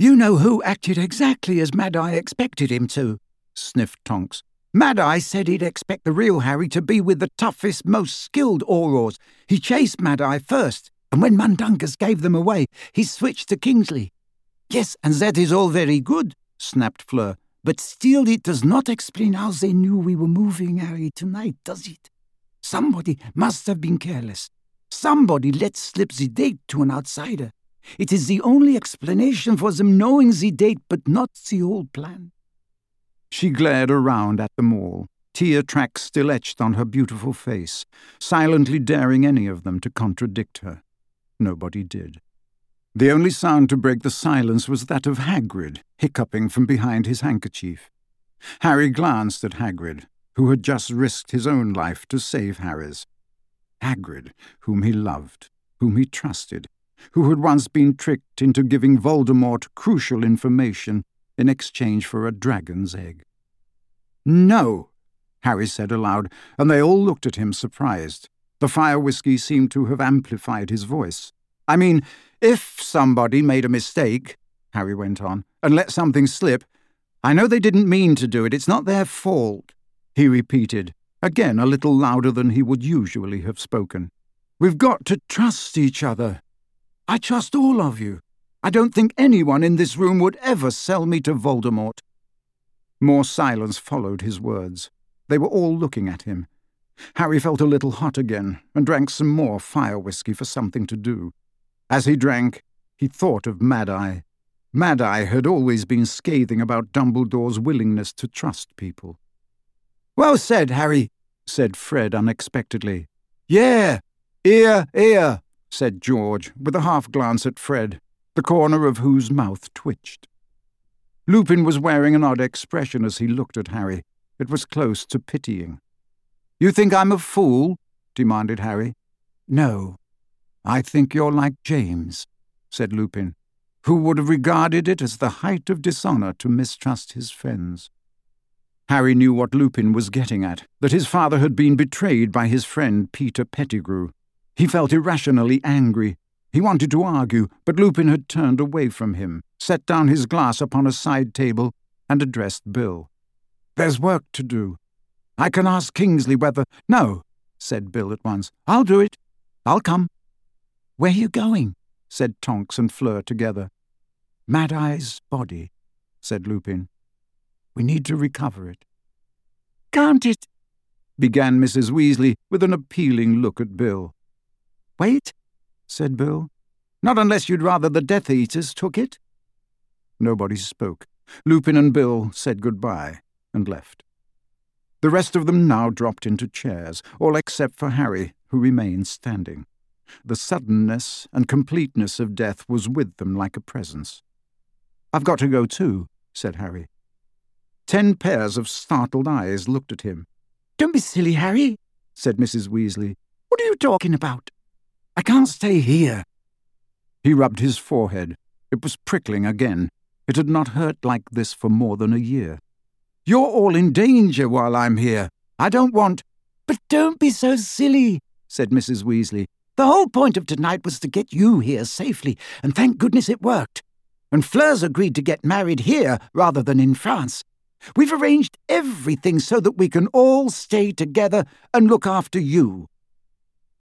"You know who acted exactly as Mad-Eye expected him to," sniffed Tonks. "Mad-Eye said he'd expect the real Harry to be with the toughest, most skilled Aurors. He chased Mad-Eye first, and when Mundungus gave them away, he switched to Kingsley." "Yes, and that is all very good," snapped Fleur, "but still it does not explain how they knew we were moving Harry tonight, does it? Somebody must have been careless. Somebody let slip the date to an outsider. It is the only explanation for them knowing the date but not the whole plan." She glared around at them all, tear tracks still etched on her beautiful face, silently daring any of them to contradict her. Nobody did. The only sound to break the silence was that of Hagrid, hiccuping from behind his handkerchief. Harry glanced at Hagrid, who had just risked his own life to save Harry's. Hagrid, whom he loved, whom he trusted, who had once been tricked into giving Voldemort crucial information in exchange for a dragon's egg. "No," Harry said aloud, and they all looked at him surprised. The fire whiskey seemed to have amplified his voice. "I mean, if somebody made a mistake," Harry went on, "and let something slip, I know they didn't mean to do it. It's not their fault," he repeated, again a little louder than he would usually have spoken. "We've got to trust each other. I trust all of you. I don't think anyone in this room would ever sell me to Voldemort." More silence followed his words. They were all looking at him. Harry felt a little hot again, and drank some more fire whiskey for something to do. As he drank, he thought of Mad-Eye. Mad-Eye had always been scathing about Dumbledore's willingness to trust people. "Well said, Harry," said Fred unexpectedly. "Yeah, ear, ear," said George, with a half-glance at Fred, the corner of whose mouth twitched. Lupin was wearing an odd expression as he looked at Harry. It was close to pitying. "You think I'm a fool?" demanded Harry. "No, I think you're like James," said Lupin, "who would have regarded it as the height of dishonour to mistrust his friends." Harry knew what Lupin was getting at, that his father had been betrayed by his friend Peter Pettigrew. He felt irrationally angry. He wanted to argue, but Lupin had turned away from him, set down his glass upon a side table, and addressed Bill. "There's work to do. I can ask Kingsley whether—" "No," said Bill at once. "I'll do it. I'll come." "Where are you going?" said Tonks and Fleur together. "Mad-Eye's body," said Lupin. "We need to recover it." "Can't it—" began Mrs. Weasley with an appealing look at Bill. "Wait," said Bill. "Not unless you'd rather the Death Eaters took it." Nobody spoke. Lupin and Bill said goodbye and left. The rest of them now dropped into chairs, all except for Harry, who remained standing. The suddenness and completeness of death was with them like a presence. "I've got to go too," said Harry. 10 pairs of startled eyes looked at him. "Don't be silly, Harry," said Mrs. Weasley. "What are you talking about? I can't stay here." He rubbed his forehead. It was prickling again. It had not hurt like this for more than a year. "You're all in danger while I'm here. I don't want—" "But don't be so silly," said Mrs. Weasley. "The whole point of tonight was to get you here safely, and thank goodness it worked. And Fleur's agreed to get married here rather than in France. We've arranged everything so that we can all stay together and look after you.